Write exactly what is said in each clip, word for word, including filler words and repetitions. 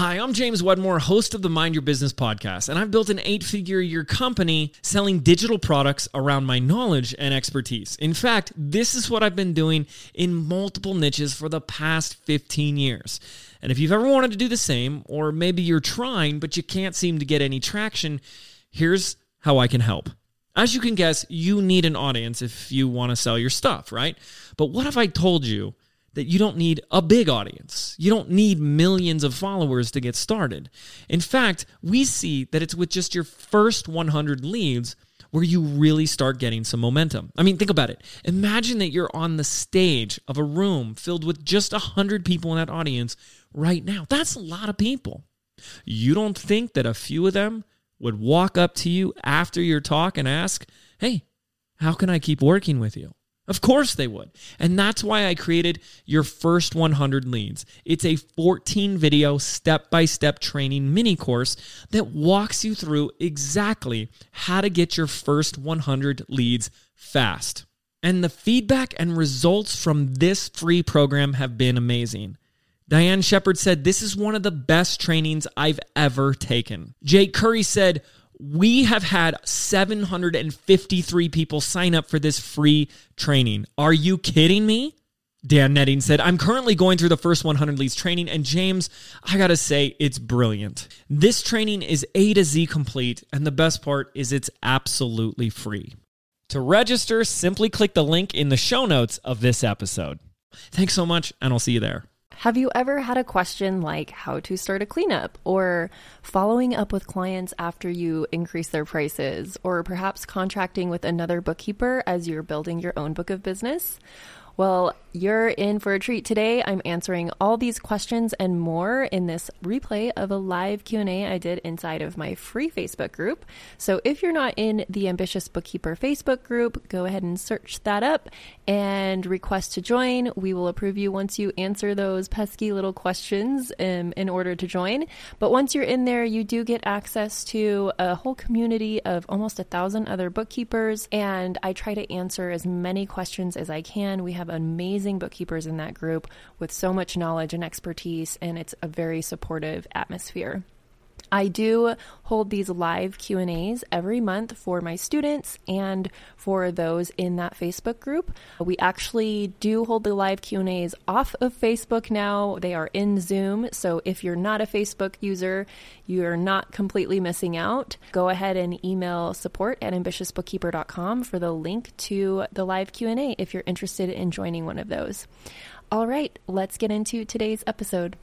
Hi, I'm James Wedmore, host of the Mind Your Business podcast, and I've built an eight-figure a year company selling digital products around my knowledge and expertise. In fact, this is what I've been doing in multiple niches for the past fifteen years. And if you've ever wanted to do the same, or maybe you're trying, but you can't seem to get any traction, here's how I can help. As you can guess, you need an audience if you want to sell your stuff, right? But what if I told you that you don't need a big audience? You don't need millions of followers to get started. In fact, we see that it's with just your first one hundred leads where you really start getting some momentum. I mean, think about it. Imagine that you're on the stage of a room filled with just one hundred people in that audience right now. That's a lot of people. You don't think that a few of them would walk up to you after your talk and ask, "Hey, how can I keep working with you?" Of course they would. And that's why I created Your First one hundred Leads. It's a fourteen video step-by-step training mini course that walks you through exactly how to get your first one hundred leads fast. And the feedback and results from this free program have been amazing. Diane Shepard said, "This is one of the best trainings I've ever taken." Jake Curry said, "We have had seven hundred fifty-three people sign up for this free training. Are you kidding me?" Dan Netting said, "I'm currently going through the first one hundred leads training, and James, I gotta say, it's brilliant. This training is A to Z complete, and the best part is it's absolutely free. To register, simply click the link in the show notes of this episode." Thanks so much, and I'll see you there. Have you ever had a question like how to start a cleanup, or following up with clients after you increase their prices, or perhaps contracting with another bookkeeper as you're building your own book of business? Well, you're in for a treat today. I'm answering all these questions and more in this replay of a live Q and A I did inside of my free Facebook group. So if you're not in the Ambitious Bookkeeper Facebook group, go ahead and search that up and request to join. We will approve you once you answer those pesky little questions um, in order to join. But once you're in there, you do get access to a whole community of almost a thousand other bookkeepers, and I try to answer as many questions as I can. We have amazing bookkeepers in that group with so much knowledge and expertise, and it's a very supportive atmosphere. I do hold these live Q and A's every month for my students and for those in that Facebook group. We actually do hold the live Q and A's off of Facebook now. They are in Zoom. So if you're not a Facebook user, you're not completely missing out. Go ahead and email support at ambitious bookkeeper dot com for the link to the live Q and A if you're interested in joining one of those. All right, let's get into today's episode.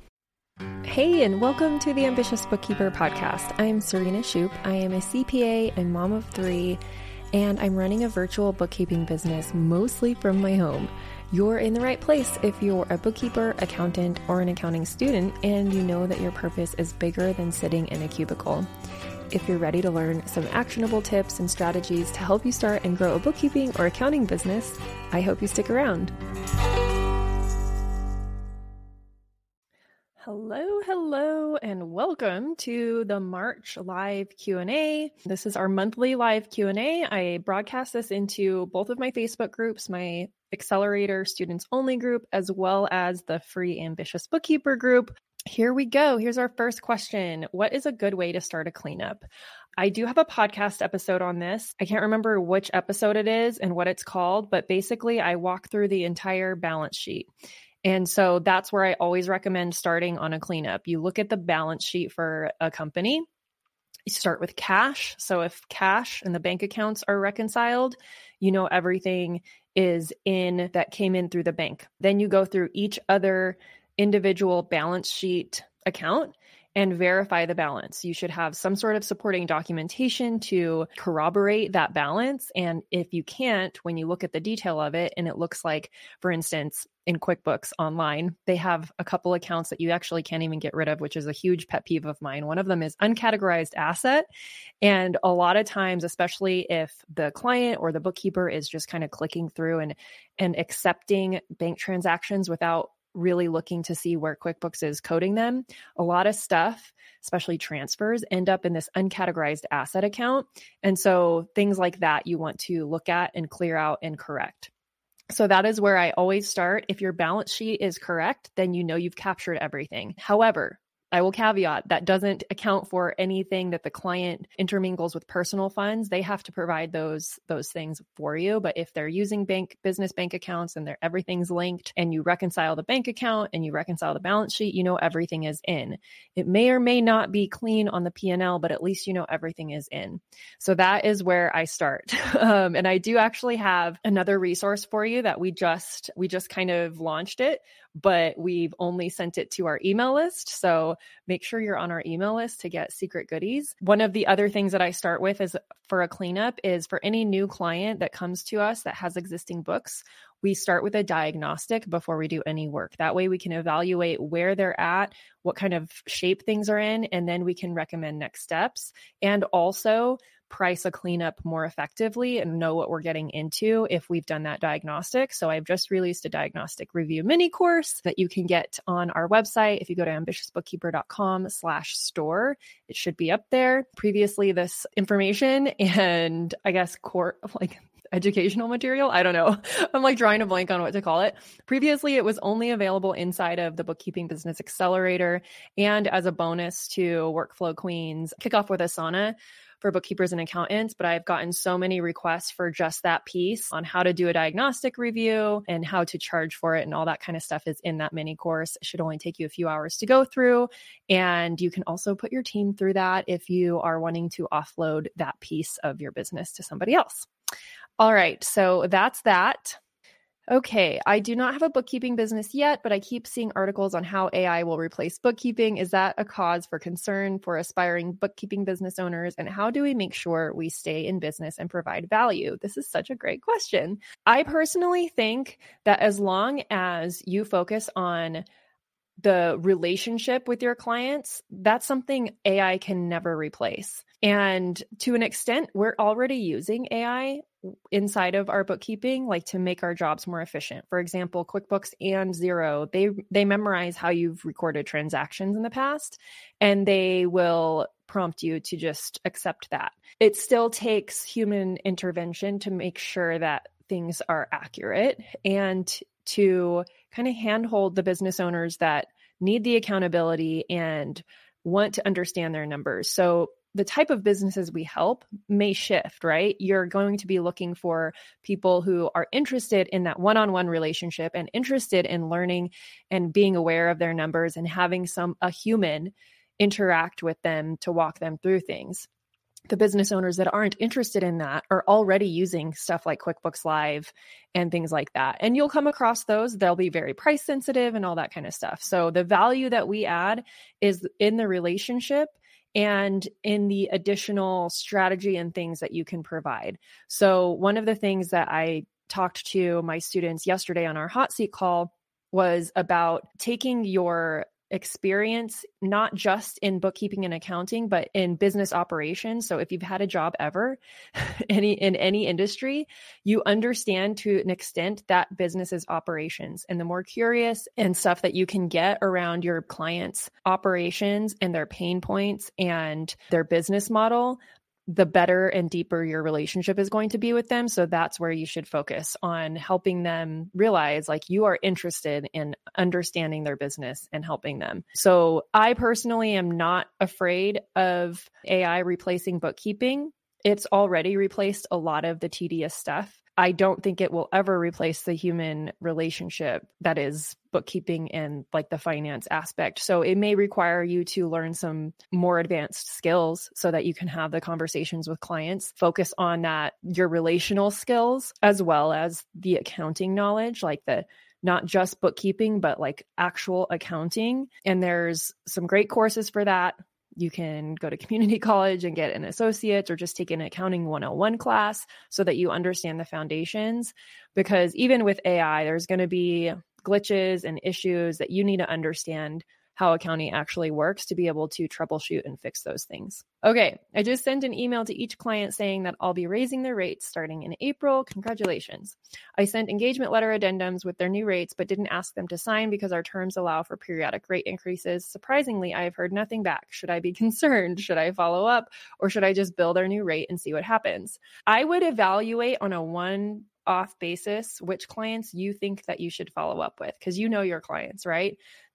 Hey, and welcome to the Ambitious Bookkeeper podcast. I'm Serena Shoup. I am a C P A and mom of three, and I'm running a virtual bookkeeping business mostly from my home. You're in the right place if you're a bookkeeper, accountant, or an accounting student, and you know that your purpose is bigger than sitting in a cubicle. If you're ready to learn some actionable tips and strategies to help you start and grow a bookkeeping or accounting business, I hope you stick around. Hello, hello, and welcome to the March live Q and A. This is our monthly live Q and A. I broadcast this into both of my Facebook groups, my Accelerator Students Only group, as well as the free Ambitious Bookkeeper group. Here we go. Here's our first question. What is a good way to start a cleanup? I do have a podcast episode on this. I can't remember which episode it is and what it's called, but basically I walk through the entire balance sheet. And so that's where I always recommend starting on a cleanup. You look at the balance sheet for a company. You start with cash. So if cash and the bank accounts are reconciled, you know everything is in that came in through the bank. Then you go through each other individual balance sheet account and verify the balance. You should have some sort of supporting documentation to corroborate that balance. And if you can't, when you look at the detail of it, and it looks like, for instance, in QuickBooks Online, they have a couple accounts that you actually can't even get rid of, which is a huge pet peeve of mine. One of them is uncategorized asset. And a lot of times, especially if the client or the bookkeeper is just kind of clicking through and, and accepting bank transactions without really looking to see where QuickBooks is coding them, a lot of stuff, especially transfers, end up in this uncategorized asset account. And so things like that you want to look at and clear out and correct. So that is where I always start. If your balance sheet is correct, then you know you've captured everything. However, I will caveat that doesn't account for anything that the client intermingles with personal funds. They have to provide those those things for you. But if they're using bank business bank accounts and they're everything's linked, and you reconcile the bank account and you reconcile the balance sheet, you know everything is in. It may or may not be clean on the P and L, but at least you know everything is in. So that is where I start. um, and I do actually have another resource for you that we just we just kind of launched it, but we've only sent it to our email list. So make sure you're on our email list to get secret goodies. One of the other things that I start with is for a cleanup is for any new client that comes to us that has existing books, we start with a diagnostic before we do any work. That way we can evaluate where they're at, what kind of shape things are in, and then we can recommend next steps. And also price a cleanup more effectively and know what we're getting into if we've done that diagnostic. So I've just released a diagnostic review mini course that you can get on our website. If you go to ambitious bookkeeper dot com slash store, it should be up there. Previously, this information and I guess core, like educational material, I don't know. I'm like drawing a blank on what to call it. Previously, it was only available inside of the Bookkeeping Business Accelerator and as a bonus to Workflow Queens Kickoff with Asana for bookkeepers and accountants, but I've gotten so many requests for just that piece on how to do a diagnostic review and how to charge for it, and all that kind of stuff is in that mini course. It should only take you a few hours to go through, and you can also put your team through that if you are wanting to offload that piece of your business to somebody else. All right, so that's that. Okay, I do not have a bookkeeping business yet, but I keep seeing articles on how A I will replace bookkeeping. Is that a cause for concern for aspiring bookkeeping business owners? And how do we make sure we stay in business and provide value? This is such a great question. I personally think that as long as you focus on the relationship with your clients, that's something A I can never replace. And to an extent, we're already using A I inside of our bookkeeping, like to make our jobs more efficient. For example, QuickBooks and Xero, they they memorize how you've recorded transactions in the past, and they will prompt you to just accept that. It still takes human intervention to make sure that things are accurate and to kind of handhold the business owners that need the accountability and want to understand their numbers. So the type of businesses we help may shift, right? You're going to be looking for people who are interested in that one-on-one relationship and interested in learning and being aware of their numbers and having some a human interact with them to walk them through things. The business owners that aren't interested in that are already using stuff like QuickBooks Live and things like that. And you'll come across those. They'll be very price sensitive and all that kind of stuff. So the value that we add is in the relationship and in the additional strategy and things that you can provide. So one of the things that I talked to my students yesterday on our hot seat call was about taking your experience, not just in bookkeeping and accounting, but in business operations. So if you've had a job ever any in any industry, you understand to an extent that business is operations. And the more curious and stuff that you can get around your clients' operations and their pain points and their business model, the better and deeper your relationship is going to be with them. So that's where you should focus on helping them realize like you are interested in understanding their business and helping them. So I personally am not afraid of A I replacing bookkeeping. It's already replaced a lot of the tedious stuff. I don't think it will ever replace the human relationship that is bookkeeping and like the finance aspect. So it may require you to learn some more advanced skills so that you can have the conversations with clients, focus on that, your relational skills, as well as the accounting knowledge, like the not just bookkeeping, but like actual accounting. And there's some great courses for that. You can go to community college and get an associate or just take an accounting one oh one class so that you understand the foundations. Because even with A I, there's going to be glitches and issues that you need to understand how accounting actually works to be able to troubleshoot and fix those things. Okay, I just sent an email to each client saying that I'll be raising their rates starting in April. Congratulations. I sent engagement letter addendums with their new rates, but didn't ask them to sign because our terms allow for periodic rate increases. Surprisingly, I have heard nothing back. Should I be concerned? Should I follow up? Or should I just bill their new rate and see what happens? I would evaluate on a one off basis which clients you think that you should follow up with, because you know your clients, right?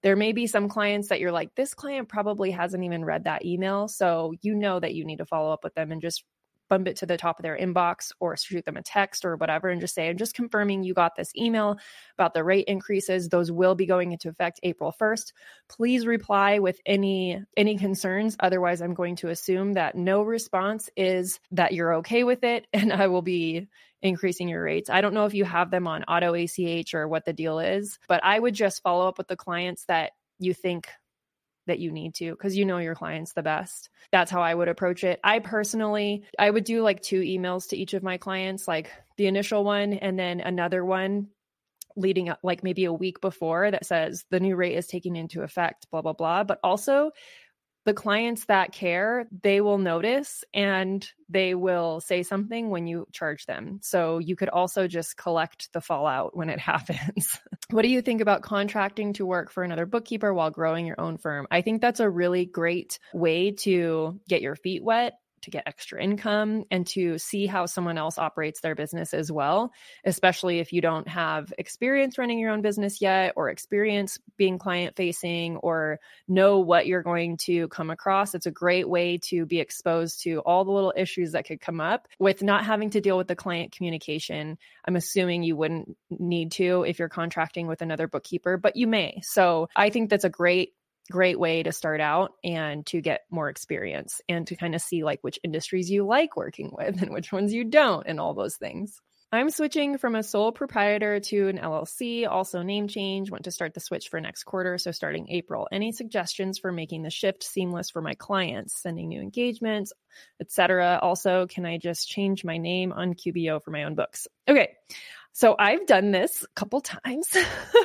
There may be some clients that you're like, this client probably hasn't even read that email. So you know that you need to follow up with them and just bump it to the top of their inbox or shoot them a text or whatever and just say, I'm just confirming you got this email about the rate increases. Those will be going into effect April first. Please reply with any any concerns. Otherwise, I'm going to assume that no response is that you're okay with it and I will be increasing your rates. I don't know if you have them on auto A C H or what the deal is, but I would just follow up with the clients that you think that you need to, because you know your clients the best. That's how I would approach it. I personally, I would do like two emails to each of my clients, like the initial one and then another one leading up like maybe a week before that says the new rate is taking into effect, blah, blah, blah. But also the clients that care, they will notice and they will say something when you charge them. So you could also just collect the fallout when it happens. What do you think about contracting to work for another bookkeeper while growing your own firm? I think that's a really great way to get your feet wet, to get extra income, and to see how someone else operates their business as well, especially if you don't have experience running your own business yet or experience being client facing or know what you're going to come across. It's a great way to be exposed to all the little issues that could come up with not having to deal with the client communication. I'm assuming you wouldn't need to if you're contracting with another bookkeeper, but you may. So I think that's a great great way to start out and to get more experience and to kind of see like which industries you like working with and which ones you don't and all those things. I'm switching from a sole proprietor to an L L C, also name change, want to start the switch for next quarter. So starting April, any suggestions for making the shift seamless for my clients, sending new engagements, et cetera. Also, can I just change my name on Q B O for my own books? Okay. So I've done this a couple times.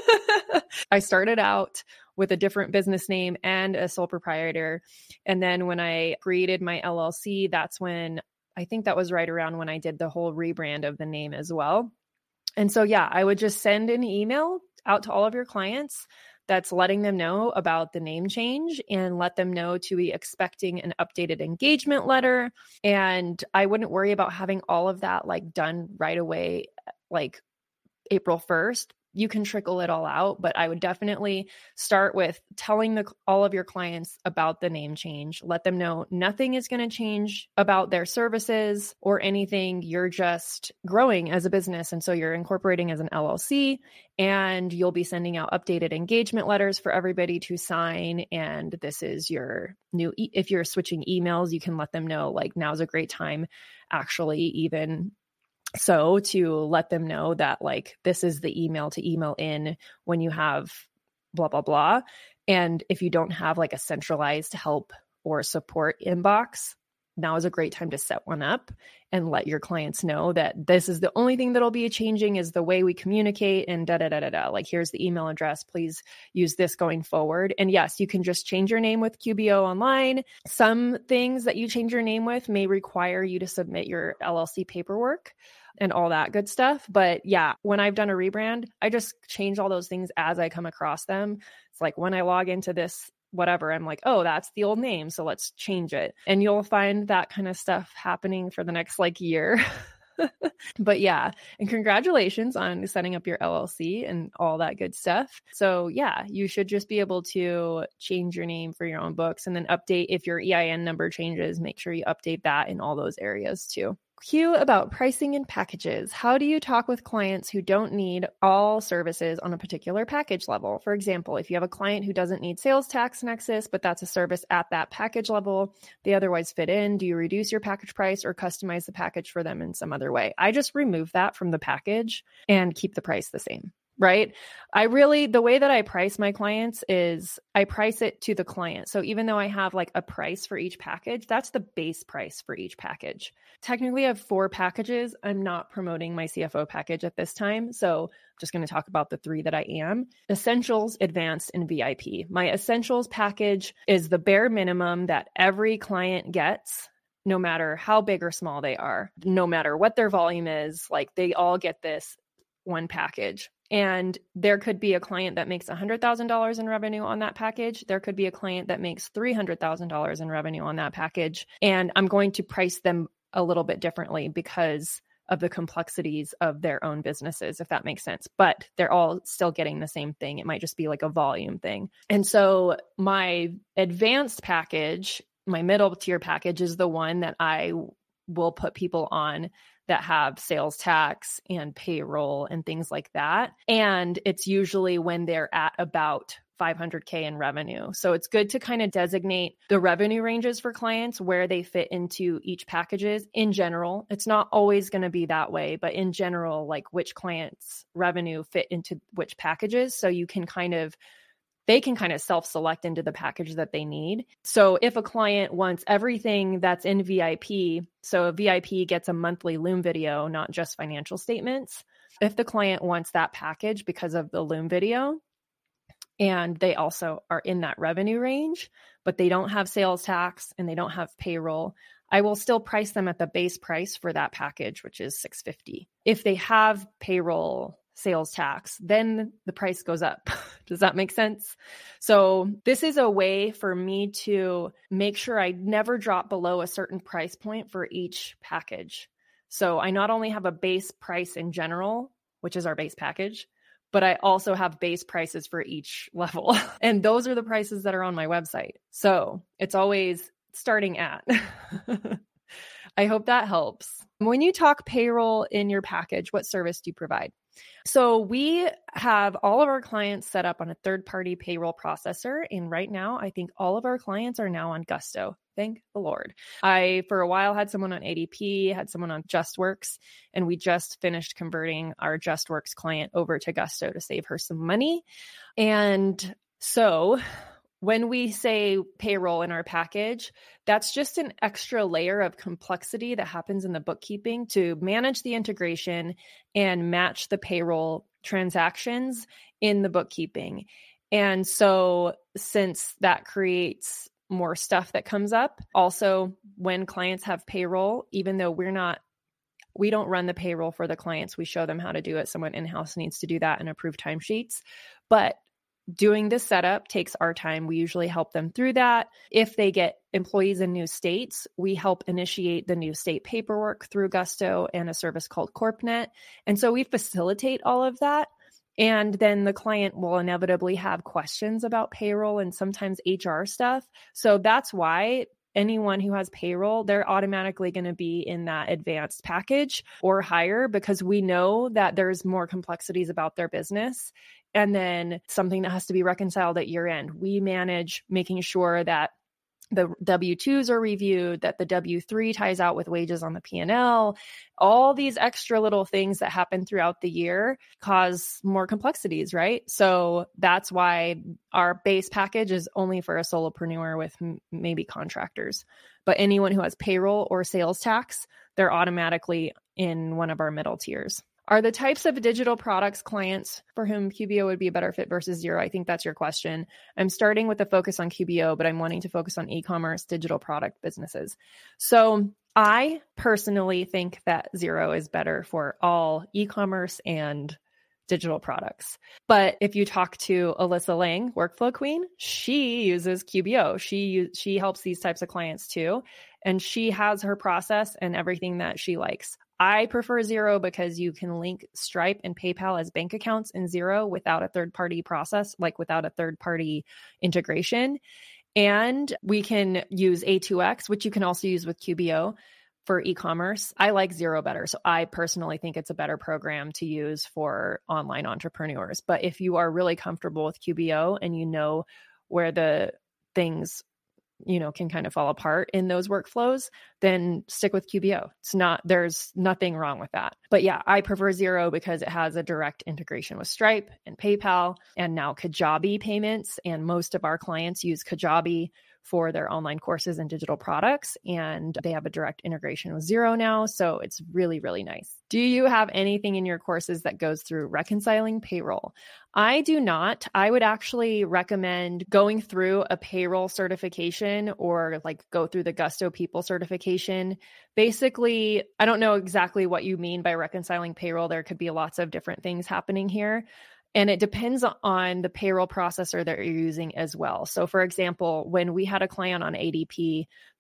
I started out with a different business name and a sole proprietor. And then when I created my L L C, that's when I think that was right around when I did the whole rebrand of the name as well. And so, yeah, I would just send an email out to all of your clients that's letting them know about the name change and let them know to be expecting an updated engagement letter. And I wouldn't worry about having all of that like done right away, like April first. You can trickle it all out, but I would definitely start with telling the, all of your clients about the name change. Let them know nothing is going to change about their services or anything. You're just growing as a business. And so you're incorporating as an L L C and you'll be sending out updated engagement letters for everybody to sign. And this is your new, e- if you're switching emails, you can let them know like now's a great time actually even So to let them know that like, this is the email to email in when you have blah, blah, blah. And if you don't have like a centralized help or support inbox, now is a great time to set one up and let your clients know that this is the only thing that'll be changing is the way we communicate and da, da, da, da, da. Like, here's the email address. Please use this going forward. And yes, you can just change your name with Q B O Online. Some things that you change your name with may require you to submit your L L C paperwork and all that good stuff. But yeah, when I've done a rebrand, I just change all those things as I come across them. It's like when I log into this whatever, I'm like, oh, that's the old name. So let's change it. And you'll find that kind of stuff happening for the next like year. But yeah, and congratulations on setting up your L L C and all that good stuff. So yeah, you should just be able to change your name for your own books and then update if your E I N number changes, make sure you update that in all those areas too. Q about pricing and packages. How do you talk with clients who don't need all services on a particular package level? For example, if you have a client who doesn't need sales tax nexus, but that's a service at that package level, they otherwise fit in, do you reduce your package price or customize the package for them in some other way? I just remove that from the package and keep the price the same. Right? I really, the way that I price my clients is I price it to the client. So even though I have like a price for each package, that's the base price for each package. Technically, I have four packages. I'm not promoting my C F O package at this time. So I'm just going to talk about the three that I am. Essentials, Advanced, and V I P. My Essentials package is the bare minimum that every client gets, no matter how big or small they are, no matter what their volume is, like they all get this one package. And there could be a client that makes one hundred thousand dollars in revenue on that package. There could be a client that makes three hundred thousand dollars in revenue on that package. And I'm going to price them a little bit differently because of the complexities of their own businesses, if that makes sense. But they're all still getting the same thing. It might just be like a volume thing. And so my advanced package, my middle tier package, is the one that I will put people on that have sales tax and payroll and things like that. And it's usually when they're at about five hundred K in revenue. So it's good to kind of designate the revenue ranges for clients where they fit into each packages in general. It's not always going to be that way, but in general, like which clients' revenue fit into which packages. So you can kind of they can kind of self-select into the package that they need. So if a client wants everything that's in V I P, so a V I P gets a monthly Loom video, not just financial statements. If the client wants that package because of the Loom video, and they also are in that revenue range, but they don't have sales tax and they don't have payroll, I will still price them at the base price for that package, which is six hundred fifty dollars. If they have payroll, sales tax, then the price goes up. Does that make sense? So this is a way for me to make sure I never drop below a certain price point for each package. So I not only have a base price in general, which is our base package, but I also have base prices for each level. And those are the prices that are on my website. So it's always starting at. I hope that helps. When you talk payroll in your package, what service do you provide? So we have all of our clients set up on a third-party payroll processor. And right now, I think all of our clients are now on Gusto. Thank the Lord. I, for a while, had someone on A D P, had someone on JustWorks, and we just finished converting our JustWorks client over to Gusto to save her some money. And so when we say payroll in our package, that's just an extra layer of complexity that happens in the bookkeeping to manage the integration and match the payroll transactions in the bookkeeping. And so since that creates more stuff that comes up, also when clients have payroll, even though we're not, we don't run the payroll for the clients, we show them how to do it. Someone in-house needs to do that and approve timesheets. But doing this setup takes our time. We usually help them through that. If they get employees in new states, we help initiate the new state paperwork through Gusto and a service called CorpNet. And so we facilitate all of that. And then the client will inevitably have questions about payroll and sometimes H R stuff. So that's why anyone who has payroll, they're automatically going to be in that advanced package or higher, because we know that there's more complexities about their business. And then something that has to be reconciled at year end. We manage making sure that the W two's are reviewed, that the W three ties out with wages on the P and L. All these extra little things that happen throughout the year cause more complexities, right? So that's why our base package is only for a solopreneur with m- maybe contractors. But anyone who has payroll or sales tax, they're automatically in one of our middle tiers. Are the types of digital products clients for whom Q B O would be a better fit versus Xero? I think that's your question. I'm starting with a focus on Q B O, but I'm wanting to focus on e-commerce, digital product businesses. So I personally think that Xero is better for all e-commerce and digital products. But if you talk to Alyssa Lang, Workflow Queen, she uses Q B O. She she helps these types of clients too. And she has her process and everything that she likes. I prefer Xero because you can link Stripe and PayPal as bank accounts in Xero without a third-party process, like without a third-party integration. And we can use A two X, which you can also use with Q B O for e-commerce. I like Xero better. So I personally think it's a better program to use for online entrepreneurs. But if you are really comfortable with Q B O and you know where the things you know, can kind of fall apart in those workflows, then stick with Q B O. It's not, there's nothing wrong with that. But yeah, I prefer Xero because it has a direct integration with Stripe and PayPal and now Kajabi payments. And most of our clients use Kajabi for their online courses and digital products. And they have a direct integration with Xero now. So it's really, really nice. Do you have anything in your courses that goes through reconciling payroll? I do not. I would actually recommend going through a payroll certification or like go through the Gusto People certification. Basically, I don't know exactly what you mean by reconciling payroll. There could be lots of different things happening here. And it depends on the payroll processor that you're using as well. So for example, when we had a client on A D P,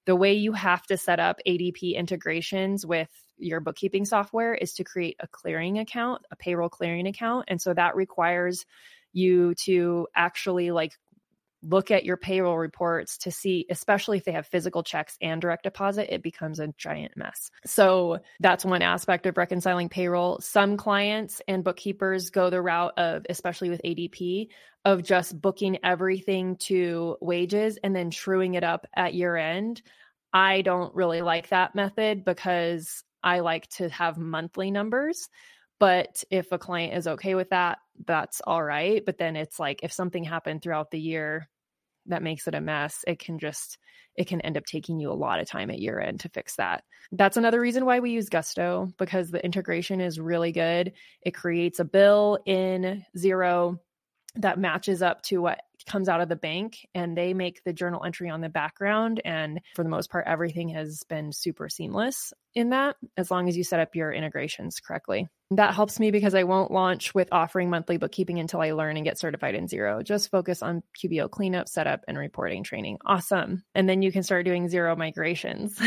the way you have to set up A D P integrations with your bookkeeping software is to create a clearing account, a payroll clearing account. And so that requires you to actually like look at your payroll reports to see, especially if they have physical checks and direct deposit, it becomes a giant mess. So that's one aspect of reconciling payroll. Some clients and bookkeepers go the route of, especially with A D P, of just booking everything to wages and then truing it up at year end. I don't really like that method because I like to have monthly numbers. But if a client is okay with that, that's all right. But then it's like, if something happened throughout the year that makes it a mess, it can just, it can end up taking you a lot of time at year end to fix that. That's another reason why we use Gusto, because the integration is really good. It creates a bill in Xero that matches up to what comes out of the bank, and they make the journal entry on the background. And for the most part, everything has been super seamless in that, as long as you set up your integrations correctly. That helps me because I won't launch with offering monthly bookkeeping until I learn and get certified in Xero. Just focus on Q B O cleanup, setup, and reporting training. Awesome. And then you can start doing Xero migrations.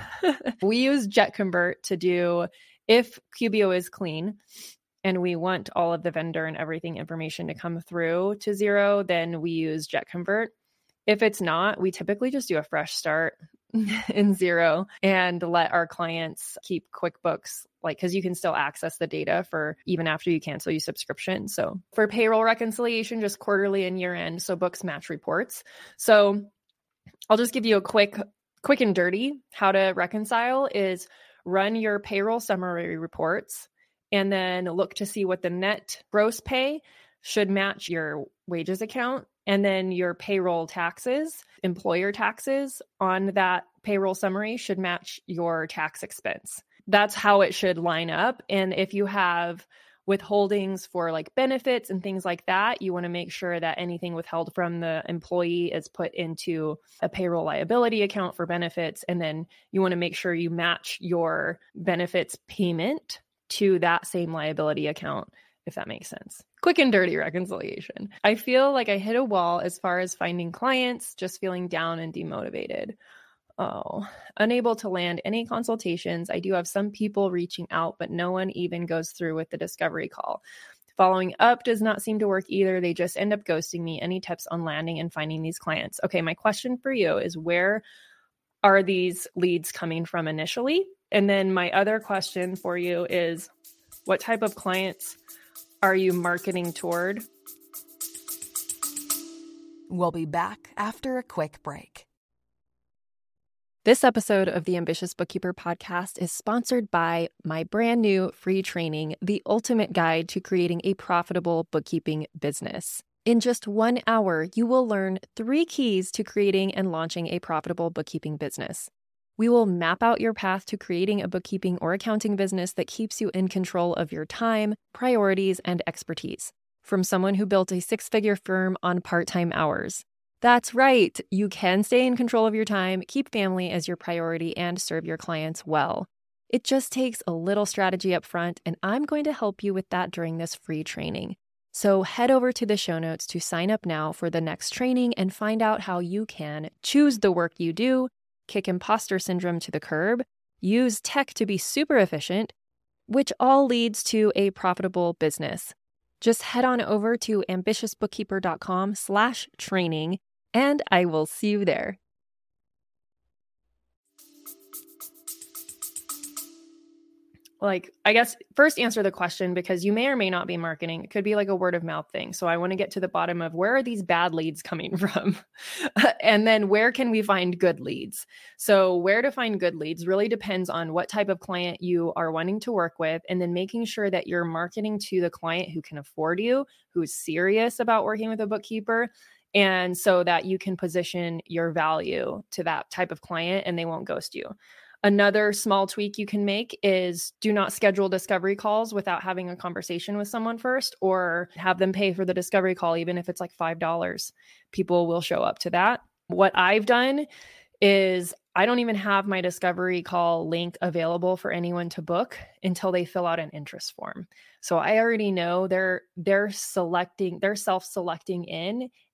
We use JetConvert to do, if Q B O is clean, and we want all of the vendor and everything information to come through to Xero, then we use JetConvert. If it's not, we typically just do a fresh start in Xero and let our clients keep QuickBooks, like, because you can still access the data for even after you cancel your subscription. So for payroll reconciliation, just quarterly and year end, so books match reports. So I'll just give you a quick, quick and dirty how to reconcile is run your payroll summary reports and then look to see what the net gross pay should match your wages account. And then your payroll taxes, employer taxes on that payroll summary should match your tax expense. That's how it should line up. And if you have withholdings for like benefits and things like that, you want to make sure that anything withheld from the employee is put into a payroll liability account for benefits. And then you want to make sure you match your benefits payment to that same liability account, if that makes sense. Quick and dirty reconciliation. I feel like I hit a wall as far as finding clients, just feeling down and demotivated. Oh, unable to land any consultations. I do have some people reaching out, but no one even goes through with the discovery call. Following up does not seem to work either. They just end up ghosting me. Any tips on landing and finding these clients? Okay, my question for you is, where are these leads coming from initially? And then my other question for you is, what type of clients are you marketing toward? We'll be back after a quick break. This episode of the Ambitious Bookkeeper podcast is sponsored by my brand new free training, The Ultimate Guide to Creating a Profitable Bookkeeping Business. In just one hour, you will learn three keys to creating and launching a profitable bookkeeping business. We will map out your path to creating a bookkeeping or accounting business that keeps you in control of your time, priorities, and expertise. From someone who built a six-figure firm on part-time hours. That's right. You can stay in control of your time, keep family as your priority, and serve your clients well. It just takes a little strategy up front, and I'm going to help you with that during this free training. So head over to the show notes to sign up now for the next training and find out how you can choose the work you do, kick imposter syndrome to the curb, use tech to be super efficient, which all leads to a profitable business. Just head on over to ambitiousbookkeeper.com slash training, and I will see you there. Like, I guess first answer the question, because you may or may not be marketing. It could be like a word of mouth thing. So I want to get to the bottom of, where are these bad leads coming from? And then where can we find good leads? So where to find good leads really depends on what type of client you are wanting to work with, and then making sure that you're marketing to the client who can afford you, who's serious about working with a bookkeeper. And so that you can position your value to that type of client and they won't ghost you. Another small tweak you can make is do not schedule discovery calls without having a conversation with someone first, or have them pay for the discovery call, even if it's like five dollars. People will show up to that. What I've done is I don't even have my discovery call link available for anyone to book until they fill out an interest form. So I already know they're they're selecting, they're self-selecting in,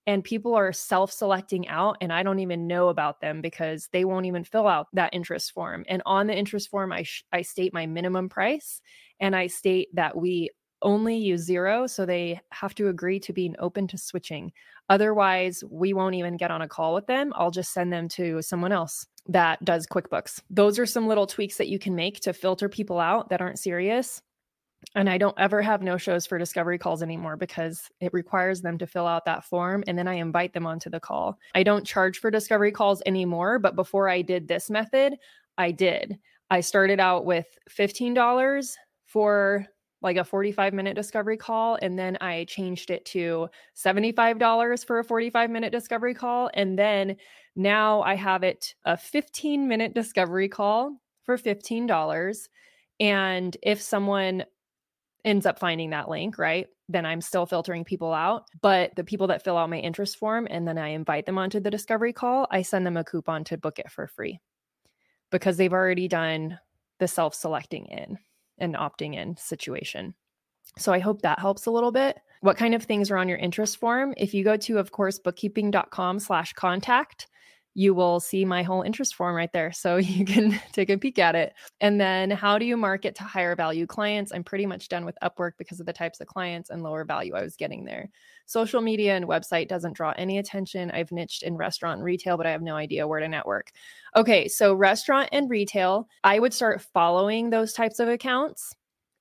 and people are self-selecting out, and I don't even know about them because they won't even fill out that interest form. And on the interest form, I, sh- I state my minimum price, and I state that we only use zero. So they have to agree to being open to switching. Otherwise, we won't even get on a call with them. I'll just send them to someone else that does QuickBooks. Those are some little tweaks that you can make to filter people out that aren't serious. And I don't ever have no-shows for discovery calls anymore because it requires them to fill out that form, and then I invite them onto the call. I don't charge for discovery calls anymore, but before I did this method, I did. I started out with fifteen dollars for like a forty-five minute discovery call. And then I changed it to seventy-five dollars for a forty-five minute discovery call. And then now I have it a fifteen minute discovery call for fifteen dollars. And if someone ends up finding that link, right, then I'm still filtering people out. But the people that fill out my interest form and then I invite them onto the discovery call, I send them a coupon to book it for free because they've already done the self-selecting in and opting in situation. So I hope that helps a little bit. What kind of things are on your interest form? If you go to, of course, bookkeeping.com slash contact, you will see my whole interest form right there. So you can take a peek at it. And then how do you market to higher value clients? I'm pretty much done with Upwork because of the types of clients and lower value I was getting there. Social media and website doesn't draw any attention. I've niched in restaurant and retail, but I have no idea where to network. Okay, so restaurant and retail, I would start following those types of accounts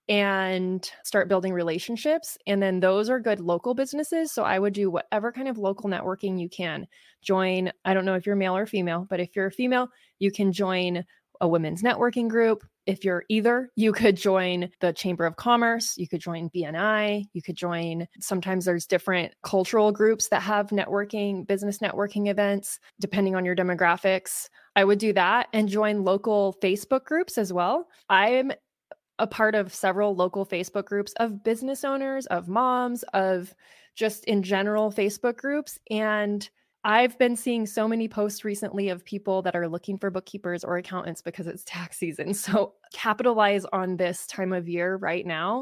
and start building relationships. And then those are good local businesses. So I would do whatever kind of local networking you can. Join, I don't know if you're male or female, but if you're a female, you can join a women's networking group. If you're either, you could join the Chamber of Commerce, you could join B N I, you could join, sometimes there's different cultural groups that have networking, business networking events, depending on your demographics. I would do that and join local Facebook groups as well. I'm a part of several local Facebook groups of business owners, of moms, of just in general Facebook groups. And I've been seeing so many posts recently of people that are looking for bookkeepers or accountants because it's tax season. So capitalize on this time of year right now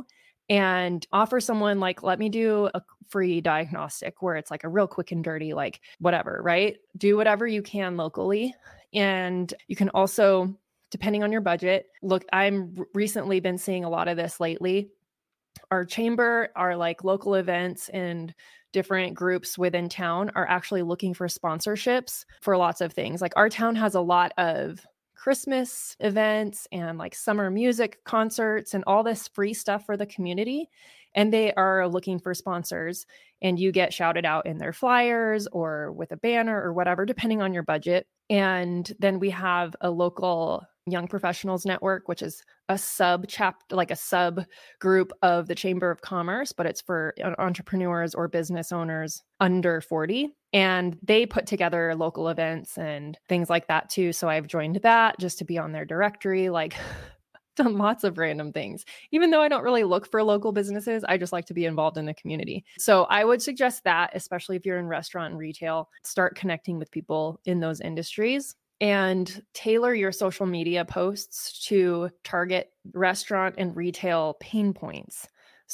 and offer someone like, let me do a free diagnostic where it's like a real quick and dirty, like whatever, right? Do whatever you can locally. And you can also, depending on your budget, look, I'm recently been seeing a lot of this lately. Our chamber, our like local events and different groups within town are actually looking for sponsorships for lots of things. Like our town has a lot of Christmas events and like summer music concerts and all this free stuff for the community. And they are looking for sponsors, and you get shouted out in their flyers or with a banner or whatever, depending on your budget. And then we have a local Young Professionals Network, which is a sub chapter, like a sub group of the Chamber of Commerce, but it's for entrepreneurs or business owners under forty. And they put together local events and things like that too. So I've joined that just to be on their directory, like done lots of random things. Even though I don't really look for local businesses, I just like to be involved in the community. So I would suggest that, especially if you're in restaurant and retail, start connecting with people in those industries. And tailor your social media posts to target restaurant and retail pain points.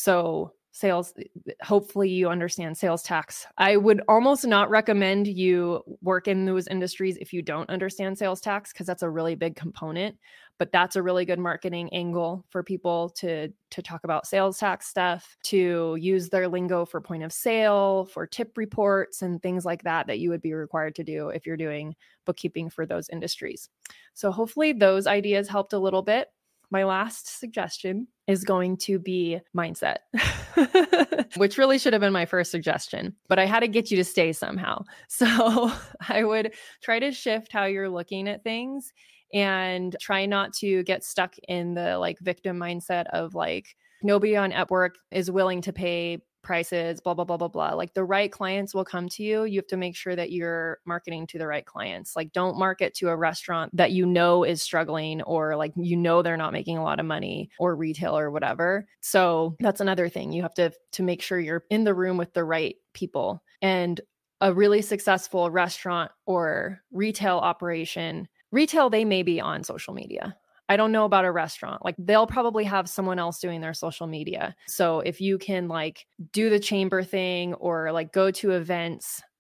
So sales, hopefully you understand sales tax. I would almost not recommend you work in those industries if you don't understand sales tax, because that's a really big component. But that's a really good marketing angle for people to, to talk about sales tax stuff, to use their lingo for point of sale, for tip reports and things like that, that you would be required to do if you're doing bookkeeping for those industries. So hopefully those ideas helped a little bit. My last suggestion is going to be mindset, which really should have been my first suggestion, but I had to get you to stay somehow. So I would try to shift how you're looking at things and try not to get stuck in the like victim mindset of like, nobody on Upwork is willing to pay prices, blah, blah, blah, blah, blah. Like the right clients will come to you. You have to make sure that you're marketing to the right clients. Like don't market to a restaurant that you know is struggling, or like, you know, they're not making a lot of money, or retail or whatever. So that's another thing. You have to, to make sure you're in the room with the right people. And a really successful restaurant or retail operation, retail, they may be on social media. I don't know about a restaurant. Like they'll probably have someone else doing their social media. So if you can like do the chamber thing or like go to events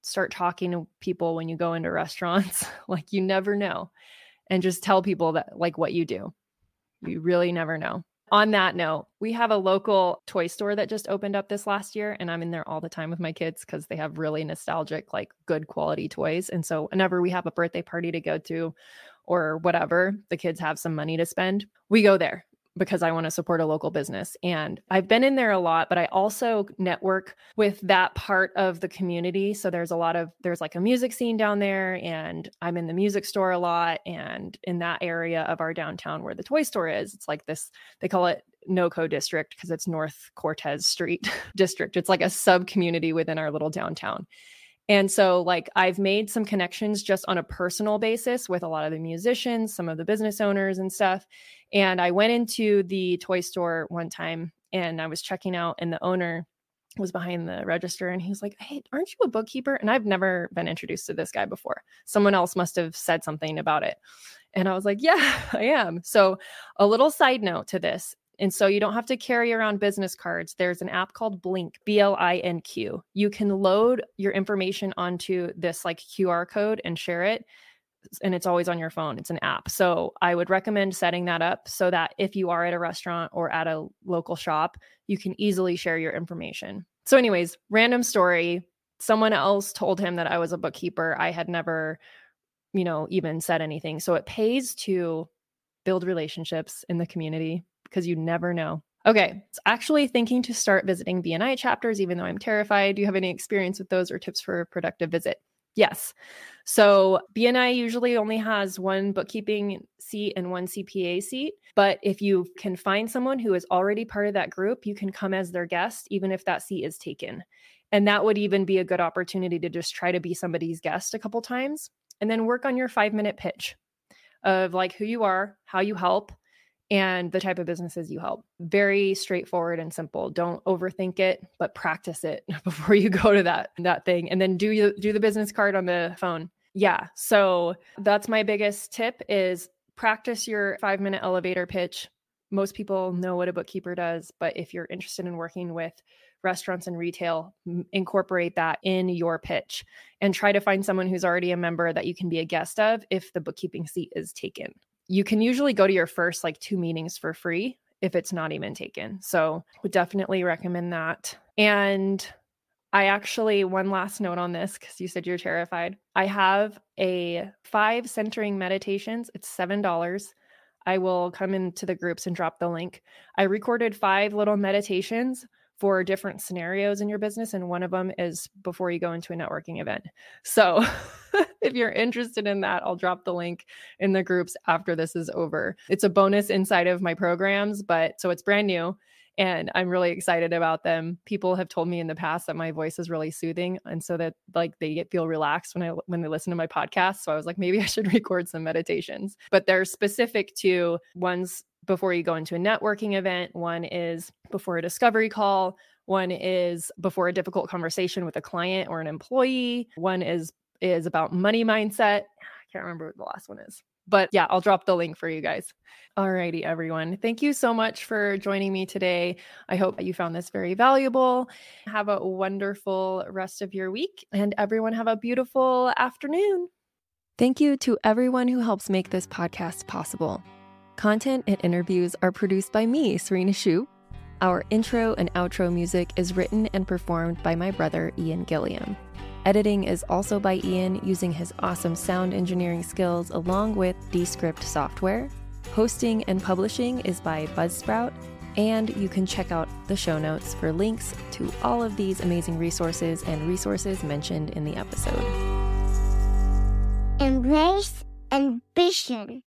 start talking to people when you go into restaurants. Like, you never know. And just tell people that, like, what you do. You really never know. On that note, we have a local toy store that just opened up this last year, and I'm in there all the time with my kids because they have really nostalgic, like, good quality toys. And so whenever we have a birthday party to go to or whatever, the kids have some money to spend, we go there because I want to support a local business. And I've been in there a lot, but I also network with that part of the community. So there's a lot of, there's like a music scene down there, and I'm in the music store a lot. And in that area of our downtown where the toy store is, it's like this, they call it NoCo district because it's North Cortez Street district. It's like a sub community within our little downtown. And so, like, I've made some connections just on a personal basis with a lot of the musicians, some of the business owners and stuff. And I went into the toy store one time and I was checking out, and the owner was behind the register, and he's like, "Hey, aren't you a bookkeeper?" And I've never been introduced to this guy before. Someone else must have said something about it. And I was like, "Yeah, I am." So a little side note to this. And so you don't have to carry around business cards. There's an app called Blink, B L I N Q. You can load your information onto this like Q R code and share it. And it's always on your phone. It's an app. So I would recommend setting that up so that if you are at a restaurant or at a local shop, you can easily share your information. So anyways, random story. Someone else told him that I was a bookkeeper. I had never, you know, even said anything. So it pays to build relationships in the community, because you never know. Okay, so actually thinking to start visiting B N I chapters, even though I'm terrified. Do you have any experience with those or tips for a productive visit? Yes. So B N I usually only has one bookkeeping seat and one C P A seat. But if you can find someone who is already part of that group, you can come as their guest, even if that seat is taken. And that would even be a good opportunity to just try to be somebody's guest a couple times, and then work on your five minute pitch of like who you are, how you help, and the type of businesses you help. Very straightforward and simple. Don't overthink it, but practice it before you go to that, that thing. And then do you do the business card on the phone. Yeah. So that's my biggest tip is practice your five minute elevator pitch. Most people know what a bookkeeper does, but if you're interested in working with restaurants and retail, incorporate that in your pitch and try to find someone who's already a member that you can be a guest of if the bookkeeping seat is taken. You can usually go to your first like two meetings for free if it's not even taken. So would definitely recommend that. And I actually, one last note on this, because you said you're terrified. I have a five centering meditations. It's seven dollars. I will come into the groups and drop the link. I recorded five little meditations for different scenarios in your business. And one of them is before you go into a networking event. So if you're interested in that, I'll drop the link in the groups after this is over. It's a bonus inside of my programs, but so it's brand new and I'm really excited about them. People have told me in the past that my voice is really soothing. And so that like they get, feel relaxed when I, when they listen to my podcast. So I was like, maybe I should record some meditations, but they're specific to ones before you go into a networking event. One is before a discovery call. One is before a difficult conversation with a client or an employee. One is, is about money mindset. I can't remember what the last one is, but yeah, I'll drop the link for you guys. Alrighty, everyone. Thank you so much for joining me today. I hope you found this very valuable. Have a wonderful rest of your week, and everyone have a beautiful afternoon. Thank you to everyone who helps make this podcast possible. Content and interviews are produced by me, Serena Shu. Our intro and outro music is written and performed by my brother, Ian Gilliam. Editing is also by Ian using his awesome sound engineering skills along with Descript software. Hosting and publishing is by Buzzsprout, and you can check out the show notes for links to all of these amazing resources and resources mentioned in the episode. Embrace ambition.